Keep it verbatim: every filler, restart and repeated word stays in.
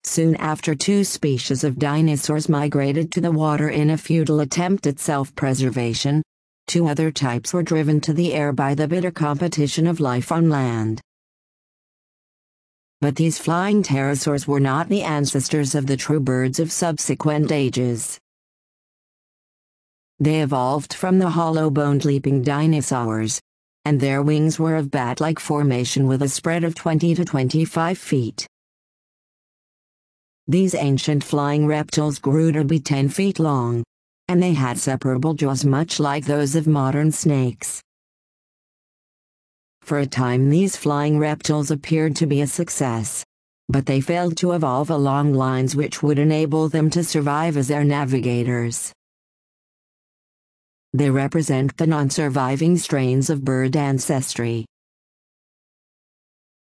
Soon after, two species of dinosaurs migrated to the water in a futile attempt at self-preservation. Two other types were driven to the air by the bitter competition of life on land. But these flying pterosaurs were not the ancestors of the true birds of subsequent ages. They evolved from the hollow-boned leaping dinosaurs, and their wings were of bat-like formation with a spread of twenty to twenty-five feet. These ancient flying reptiles grew to be ten feet long, and they had separable jaws much like those of modern snakes. For a time these flying reptiles appeared to be a success, but they failed to evolve along lines which would enable them to survive as air navigators. They represent the non-surviving strains of bird ancestry,